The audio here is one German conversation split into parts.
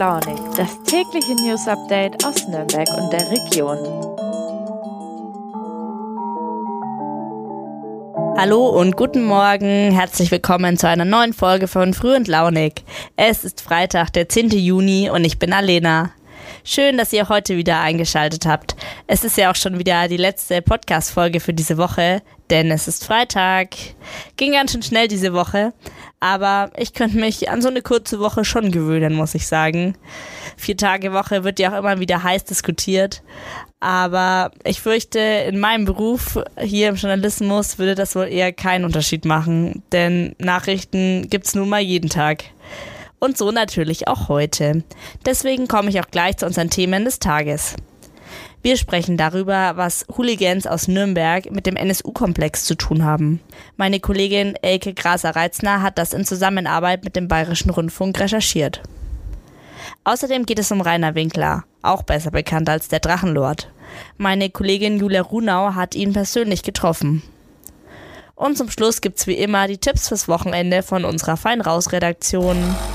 Launig, das tägliche News-Update aus Nürnberg und der Region. Hallo und guten Morgen, herzlich willkommen zu einer neuen Folge von Früh und Launig. Es ist Freitag, der 10. Juni und ich bin Alena. Schön, dass ihr heute wieder eingeschaltet habt. Es ist ja auch schon wieder die letzte Podcast-Folge für diese Woche, denn es ist Freitag. Ging ganz schön schnell diese Woche, aber ich könnte mich an so eine kurze Woche schon gewöhnen, muss ich sagen. 4-Tage-Woche wird ja auch immer wieder heiß diskutiert, aber ich fürchte, in meinem Beruf hier im Journalismus würde das wohl eher keinen Unterschied machen, denn Nachrichten gibt's nun mal jeden Tag. Und so natürlich auch heute. Deswegen komme ich auch gleich zu unseren Themen des Tages. Wir sprechen darüber, was Hooligans aus Nürnberg mit dem NSU-Komplex zu tun haben. Meine Kollegin Elke Graser-Reitzner hat das in Zusammenarbeit mit dem Bayerischen Rundfunk recherchiert. Außerdem geht es um Rainer Winkler, auch besser bekannt als der Drachenlord. Meine Kollegin Julia Runau hat ihn persönlich getroffen. Und zum Schluss gibt's wie immer die Tipps fürs Wochenende von unserer Fein-Raus-Redaktion.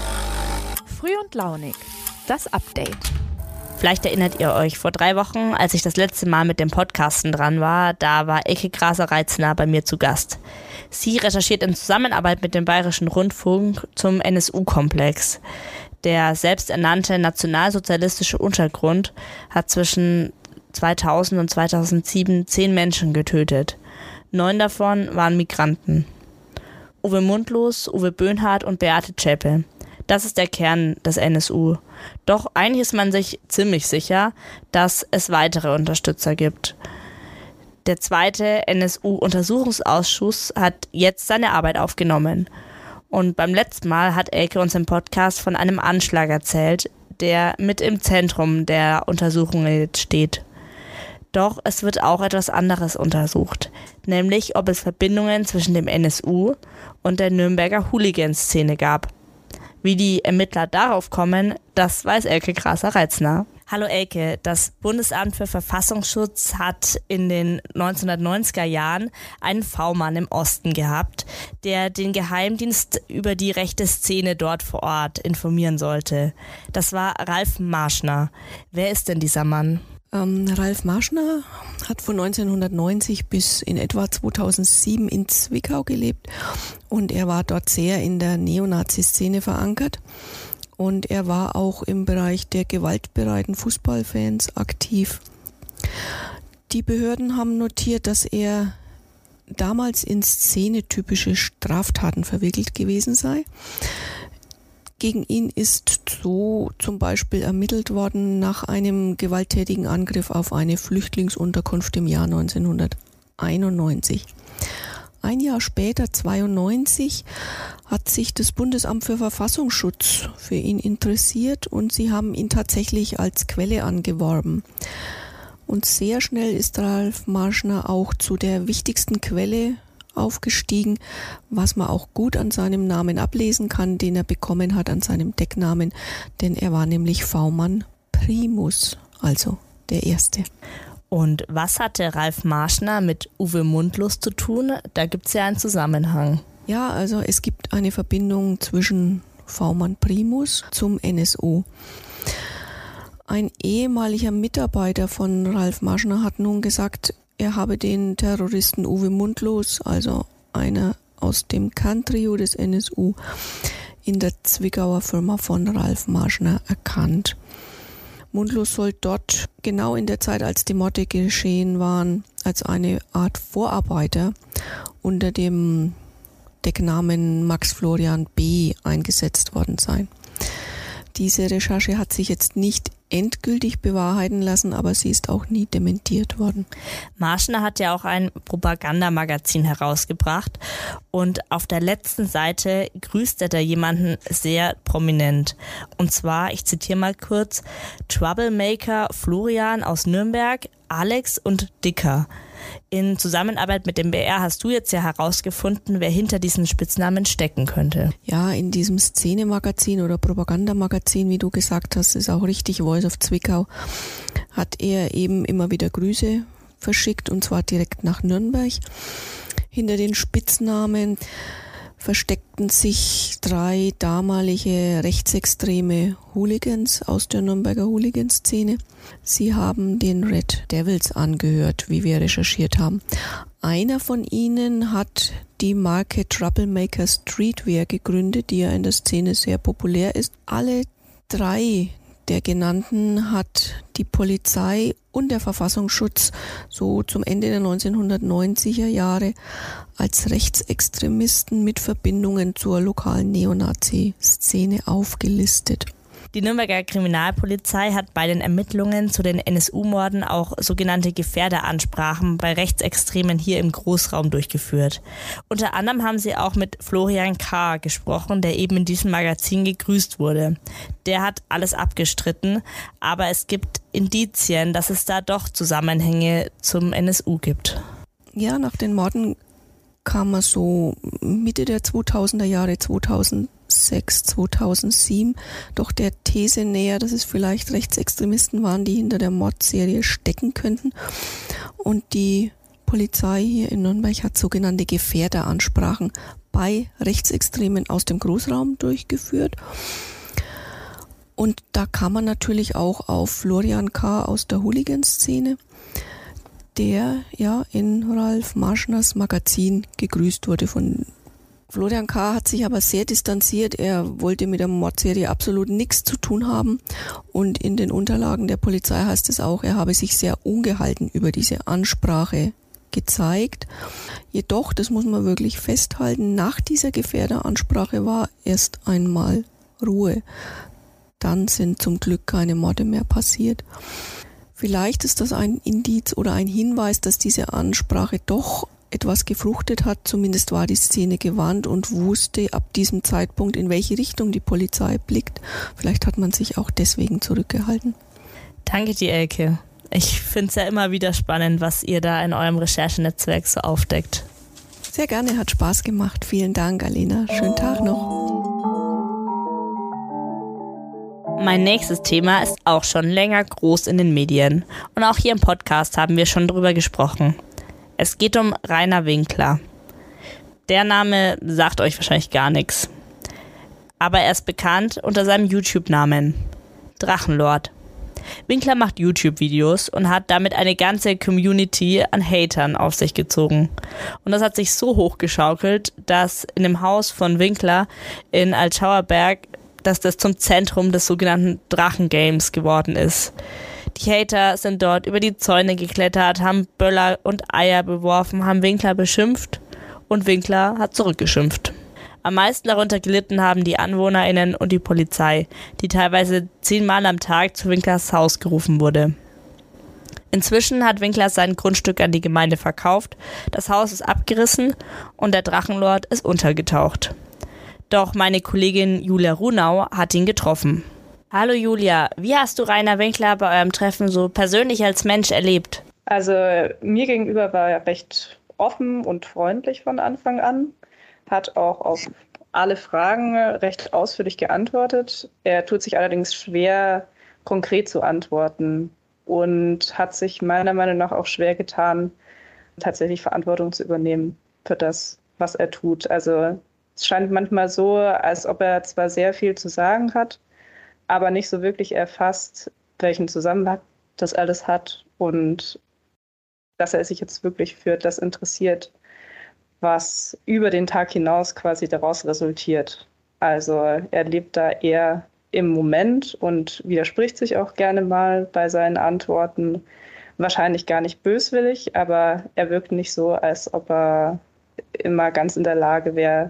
Früh und Launig, das Update. Vielleicht erinnert ihr euch, vor 3 Wochen, als ich das letzte Mal mit dem Podcasten dran war, da war Elke Graser-Reitzner bei mir zu Gast. Sie recherchiert in Zusammenarbeit mit dem Bayerischen Rundfunk zum NSU-Komplex. Der selbsternannte nationalsozialistische Untergrund hat zwischen 2000 und 2007 10 Menschen getötet. 9 davon waren Migranten. Uwe Mundlos, Uwe Böhnhardt und Beate Zschäpe. Das ist der Kern des NSU. Doch eigentlich ist man sich ziemlich sicher, dass es weitere Unterstützer gibt. Der zweite NSU-Untersuchungsausschuss hat jetzt seine Arbeit aufgenommen. Und beim letzten Mal hat Elke uns im Podcast von einem Anschlag erzählt, der mit im Zentrum der Untersuchungen jetzt steht. Doch es wird auch etwas anderes untersucht, nämlich ob es Verbindungen zwischen dem NSU und der Nürnberger Hooligan-Szene gab. Wie die Ermittler darauf kommen, das weiß Elke Graser-Reitzner. Hallo Elke, das Bundesamt für Verfassungsschutz hat in den 1990er Jahren einen V-Mann im Osten gehabt, der den Geheimdienst über die rechte Szene dort vor Ort informieren sollte. Das war Ralf Marschner. Wer ist denn dieser Mann? Ralf Marschner hat von 1990 bis in etwa 2007 in Zwickau gelebt und er war dort sehr in der Neonazi-Szene verankert und er war auch im Bereich der gewaltbereiten Fußballfans aktiv. Die Behörden haben notiert, dass er damals in szenetypische Straftaten verwickelt gewesen sei. Gegen ihn ist so zum Beispiel ermittelt worden nach einem gewalttätigen Angriff auf eine Flüchtlingsunterkunft im Jahr 1991. Ein Jahr später, 1992, hat sich das Bundesamt für Verfassungsschutz für ihn interessiert und sie haben ihn tatsächlich als Quelle angeworben. Und sehr schnell ist Ralf Marschner auch zu der wichtigsten Quelle aufgestiegen, was man auch gut an seinem Namen ablesen kann, den er bekommen hat, an seinem Decknamen, denn er war nämlich V-Mann Primus, also der Erste. Und was hatte Ralf Marschner mit Uwe Mundlos zu tun? Da gibt es ja einen Zusammenhang. Ja, also es gibt eine Verbindung zwischen V-Mann Primus zum NSU. Ein ehemaliger Mitarbeiter von Ralf Marschner hat nun gesagt, er habe den Terroristen Uwe Mundlos, also einer aus dem Kerntrio des NSU, in der Zwickauer Firma von Ralf Marschner erkannt. Mundlos soll dort genau in der Zeit, als die Morde geschehen waren, als eine Art Vorarbeiter unter dem Decknamen Max Florian B. eingesetzt worden sein. Diese Recherche hat sich jetzt nicht endgültig bewahrheiten lassen, aber sie ist auch nie dementiert worden. Marschner hat ja auch ein Propagandamagazin herausgebracht und auf der letzten Seite grüßt er da jemanden sehr prominent. Und zwar, ich zitiere mal kurz, Troublemaker Florian aus Nürnberg, Alex und Dicker. In Zusammenarbeit mit dem BR hast du jetzt ja herausgefunden, wer hinter diesen Spitznamen stecken könnte. Ja, in diesem Szene-Magazin oder Propagandamagazin, wie du gesagt hast, ist auch richtig, Voice of Zwickau, hat er eben immer wieder Grüße verschickt und zwar direkt nach Nürnberg. Hinter den Spitznamen versteckten sich 3 damalige rechtsextreme Hooligans aus der Nürnberger Hooligan-Szene. Sie haben den Red Devils angehört, wie wir recherchiert haben. Einer von ihnen hat die Marke Troublemaker Streetwear gegründet, die ja in der Szene sehr populär ist. Alle 3 der genannten hat die Polizei und der Verfassungsschutz so zum Ende der 1990er Jahre als Rechtsextremisten mit Verbindungen zur lokalen Neonazi-Szene aufgelistet. Die Nürnberger Kriminalpolizei hat bei den Ermittlungen zu den NSU-Morden auch sogenannte Gefährderansprachen bei Rechtsextremen hier im Großraum durchgeführt. Unter anderem haben sie auch mit Florian K. gesprochen, der eben in diesem Magazin gegrüßt wurde. Der hat alles abgestritten, aber es gibt Indizien, dass es da doch Zusammenhänge zum NSU gibt. Ja, nach den Morden kam man so Mitte der 2000er Jahre, 2006, 2007, doch der These näher, dass es vielleicht Rechtsextremisten waren, die hinter der Mordserie stecken könnten. Und die Polizei hier in Nürnberg hat sogenannte Gefährderansprachen bei Rechtsextremen aus dem Großraum durchgeführt. Und da kam man natürlich auch auf Florian K. aus der Hooligan-Szene, der ja in Ralf Marschners Magazin gegrüßt wurde. Von Florian K. hat sich aber sehr distanziert. Er wollte mit der Mordserie absolut nichts zu tun haben. Und in den Unterlagen der Polizei heißt es auch, er habe sich sehr ungehalten über diese Ansprache gezeigt. Jedoch, das muss man wirklich festhalten, nach dieser Gefährderansprache war erst einmal Ruhe. Dann sind zum Glück keine Morde mehr passiert. Vielleicht ist das ein Indiz oder ein Hinweis, dass diese Ansprache doch etwas gefruchtet hat. Zumindest war die Szene gewarnt und wusste ab diesem Zeitpunkt, in welche Richtung die Polizei blickt. Vielleicht hat man sich auch deswegen zurückgehalten. Danke dir, Elke. Ich finde es ja immer wieder spannend, was ihr da in eurem Recherchenetzwerk so aufdeckt. Sehr gerne, hat Spaß gemacht. Vielen Dank, Alena. Schönen Tag noch. Mein nächstes Thema ist auch schon länger groß in den Medien. Und auch hier im Podcast haben wir schon drüber gesprochen. Es geht um Rainer Winkler. Der Name sagt euch wahrscheinlich gar nichts. Aber er ist bekannt unter seinem YouTube-Namen Drachenlord. Winkler macht YouTube-Videos und hat damit eine ganze Community an Hatern auf sich gezogen. Und das hat sich so hochgeschaukelt, dass in dem Haus von Winkler in Altschauerberg, dass das zum Zentrum des sogenannten Drachengames geworden ist. Die Hater sind dort über die Zäune geklettert, haben Böller und Eier beworfen, haben Winkler beschimpft und Winkler hat zurückgeschimpft. Am meisten darunter gelitten haben die AnwohnerInnen und die Polizei, die teilweise 10 Mal am Tag zu Winklers Haus gerufen wurde. Inzwischen hat Winkler sein Grundstück an die Gemeinde verkauft, das Haus ist abgerissen und der Drachenlord ist untergetaucht. Doch meine Kollegin Julia Runau hat ihn getroffen. Hallo Julia, wie hast du Rainer Winkler bei eurem Treffen so persönlich als Mensch erlebt? Also mir gegenüber war er recht offen und freundlich von Anfang an, hat auch auf alle Fragen recht ausführlich geantwortet. Er tut sich allerdings schwer, konkret zu antworten und hat sich meiner Meinung nach auch schwer getan, tatsächlich Verantwortung zu übernehmen für das, was er tut. Also es scheint manchmal so, als ob er zwar sehr viel zu sagen hat, aber nicht so wirklich erfasst, welchen Zusammenhang das alles hat und dass er sich jetzt wirklich für das interessiert, was über den Tag hinaus quasi daraus resultiert. Also er lebt da eher im Moment und widerspricht sich auch gerne mal bei seinen Antworten. Wahrscheinlich gar nicht böswillig, aber er wirkt nicht so, als ob er immer ganz in der Lage wäre,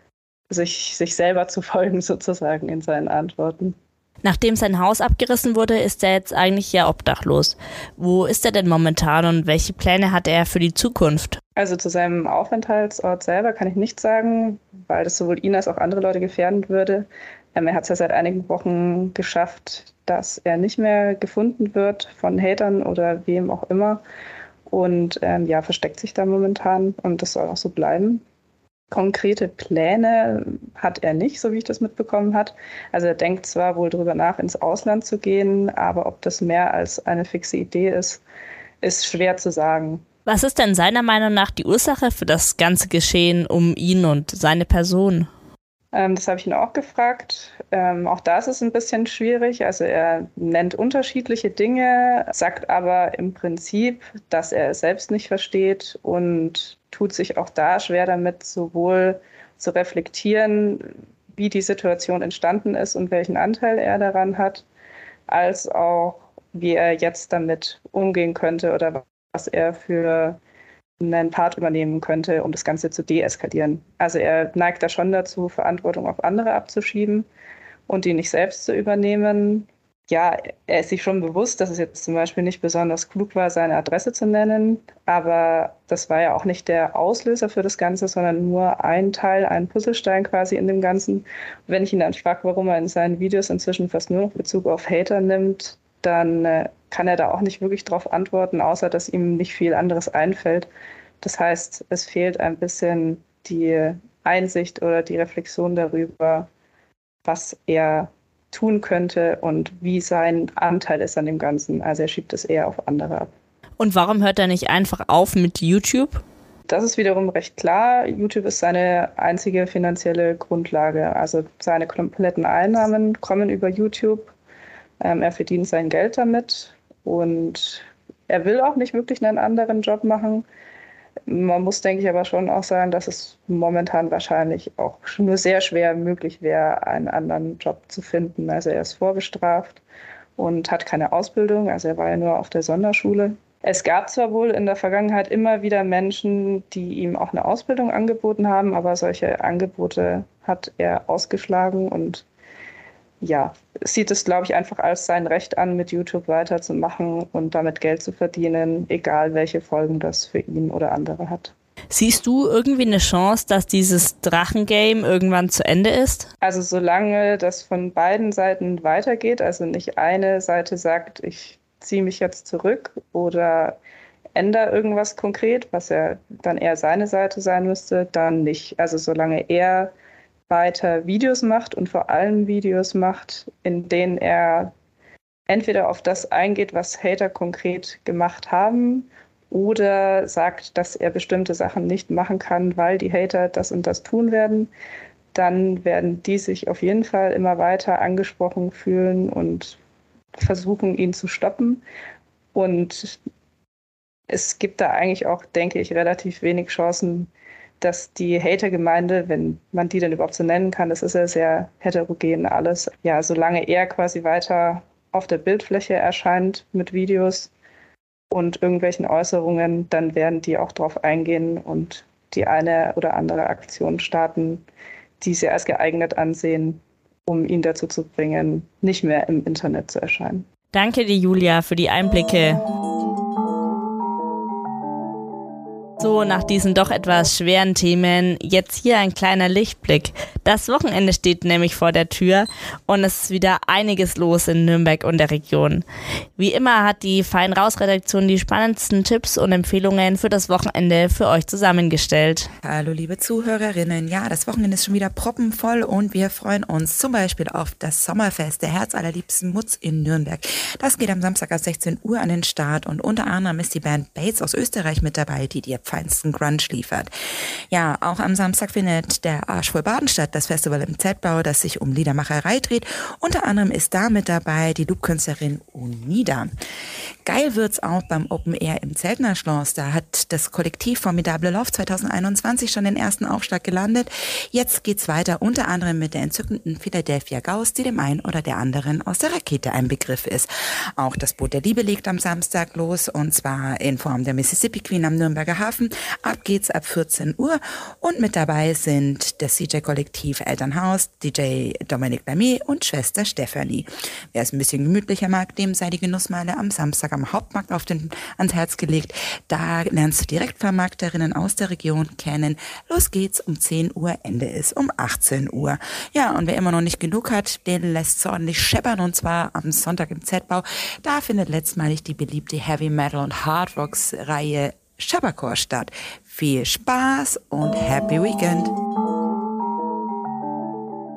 sich selber zu folgen sozusagen in seinen Antworten. Nachdem sein Haus abgerissen wurde, ist er jetzt eigentlich ja obdachlos. Wo ist er denn momentan und welche Pläne hat er für die Zukunft? Also zu seinem Aufenthaltsort selber kann ich nichts sagen, weil das sowohl ihn als auch andere Leute gefährden würde. Er hat es ja seit einigen Wochen geschafft, dass er nicht mehr gefunden wird von Hatern oder wem auch immer und versteckt sich da momentan und das soll auch so bleiben. Konkrete Pläne hat er nicht, so wie ich das mitbekommen habe. Also er denkt zwar wohl drüber nach, ins Ausland zu gehen, aber ob das mehr als eine fixe Idee ist, ist schwer zu sagen. Was ist denn seiner Meinung nach die Ursache für das ganze Geschehen um ihn und seine Person? Das habe ich ihn auch gefragt. Auch da ist es ein bisschen schwierig. Also er nennt unterschiedliche Dinge, sagt aber im Prinzip, dass er es selbst nicht versteht und tut sich auch da schwer damit, sowohl zu reflektieren, wie die Situation entstanden ist und welchen Anteil er daran hat, als auch, wie er jetzt damit umgehen könnte oder was er für einen Part übernehmen könnte, um das Ganze zu deeskalieren. Also er neigt da schon dazu, Verantwortung auf andere abzuschieben und die nicht selbst zu übernehmen. Ja, er ist sich schon bewusst, dass es jetzt zum Beispiel nicht besonders klug war, seine Adresse zu nennen, aber das war ja auch nicht der Auslöser für das Ganze, sondern nur ein Teil, ein Puzzlestein quasi in dem Ganzen. Und wenn ich ihn dann frage, warum er in seinen Videos inzwischen fast nur noch Bezug auf Hater nimmt, dann kann er da auch nicht wirklich drauf antworten, außer dass ihm nicht viel anderes einfällt. Das heißt, es fehlt ein bisschen die Einsicht oder die Reflexion darüber, was er tun könnte und wie sein Anteil ist an dem Ganzen. Also er schiebt es eher auf andere ab. Und warum hört er nicht einfach auf mit YouTube? Das ist wiederum recht klar. YouTube ist seine einzige finanzielle Grundlage. Also seine kompletten Einnahmen kommen über YouTube. Er verdient sein Geld damit und er will auch nicht wirklich einen anderen Job machen. Man muss, denke ich, aber schon auch sagen, dass es momentan wahrscheinlich auch nur sehr schwer möglich wäre, einen anderen Job zu finden. Also er ist vorbestraft und hat keine Ausbildung. Also er war ja nur auf der Sonderschule. Es gab zwar wohl in der Vergangenheit immer wieder Menschen, die ihm auch eine Ausbildung angeboten haben, aber solche Angebote hat er ausgeschlagen und ja, sieht es, glaube ich, einfach als sein Recht an, mit YouTube weiterzumachen und damit Geld zu verdienen, egal welche Folgen das für ihn oder andere hat. Siehst du irgendwie eine Chance, dass dieses Drachengame irgendwann zu Ende ist? Also solange das von beiden Seiten weitergeht, also nicht eine Seite sagt, ich ziehe mich jetzt zurück oder ändere irgendwas konkret, was ja dann eher seine Seite sein müsste, dann nicht. Also solange er weiter Videos macht und vor allem Videos macht, in denen er entweder auf das eingeht, was Hater konkret gemacht haben, oder sagt, dass er bestimmte Sachen nicht machen kann, weil die Hater das und das tun werden, dann werden die sich auf jeden Fall immer weiter angesprochen fühlen und versuchen, ihn zu stoppen. Und es gibt da eigentlich auch, denke ich, relativ wenig Chancen, dass die Hater-Gemeinde, wenn man die denn überhaupt so nennen kann, das ist ja sehr heterogen alles. Ja, solange er quasi weiter auf der Bildfläche erscheint mit Videos und irgendwelchen Äußerungen, dann werden die auch drauf eingehen und die eine oder andere Aktion starten, die sie als geeignet ansehen, um ihn dazu zu bringen, nicht mehr im Internet zu erscheinen. Danke dir, Julia, für die Einblicke. So, nach diesen doch etwas schweren Themen, jetzt hier ein kleiner Lichtblick. Das Wochenende steht nämlich vor der Tür und es ist wieder einiges los in Nürnberg und der Region. Wie immer hat die Fein-Raus-Redaktion die spannendsten Tipps und Empfehlungen für das Wochenende für euch zusammengestellt. Hallo liebe Zuhörerinnen, ja, das Wochenende ist schon wieder proppenvoll und wir freuen uns zum Beispiel auf das Sommerfest der Herzallerliebsten Mutz in Nürnberg. Das geht am Samstag ab 16 Uhr an den Start und unter anderem ist die Band Bates aus Österreich mit dabei, die dir feinsten Grunge liefert. Ja, auch am Samstag findet der Arsch voll Baden statt, das Festival im Z-Bau, das sich um Liedermacherei dreht. Unter anderem ist da mit dabei die Loop-Künstlerin Unida. Geil wird's auch beim Open Air im Zeltner Schloss. Da hat das Kollektiv Formidable Love 2021 schon den ersten Aufschlag gelandet. Jetzt geht's weiter, unter anderem mit der entzückenden Philadelphia Gauss, die dem einen oder der anderen aus der Rakete ein Begriff ist. Auch das Boot der Liebe legt am Samstag los, und zwar in Form der Mississippi Queen am Nürnberger Hafen. Ab geht's ab 14 Uhr und mit dabei sind das CJ-Kollektiv Elternhaus, DJ Dominik Lamy und Schwester Stephanie. Wer es ein bisschen gemütlicher mag, dem sei die Genussmeile am Samstag am Hauptmarkt ans Herz gelegt. Da lernst du Direktvermarkterinnen aus der Region kennen. Los geht's um 10 Uhr, Ende ist um 18 Uhr. Ja, und wer immer noch nicht genug hat, den lässt es ordentlich scheppern, und zwar am Sonntag im Z-Bau. Da findet letztmalig die beliebte Heavy Metal und Hard Rocks Reihe Shabakor statt. Viel Spaß und Happy Weekend!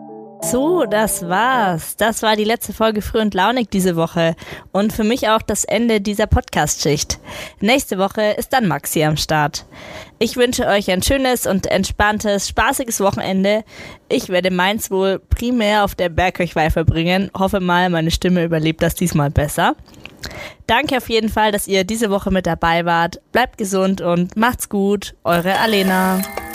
So, das war's. Das war die letzte Folge Früh und Launig diese Woche und für mich auch das Ende dieser Podcast-Schicht. Nächste Woche ist dann Maxi am Start. Ich wünsche euch ein schönes und entspanntes, spaßiges Wochenende. Ich werde meins wohl primär auf der Bergkirchweih verbringen. Hoffe mal, meine Stimme überlebt das diesmal besser. Danke auf jeden Fall, dass ihr diese Woche mit dabei wart. Bleibt gesund und macht's gut. Eure Alena.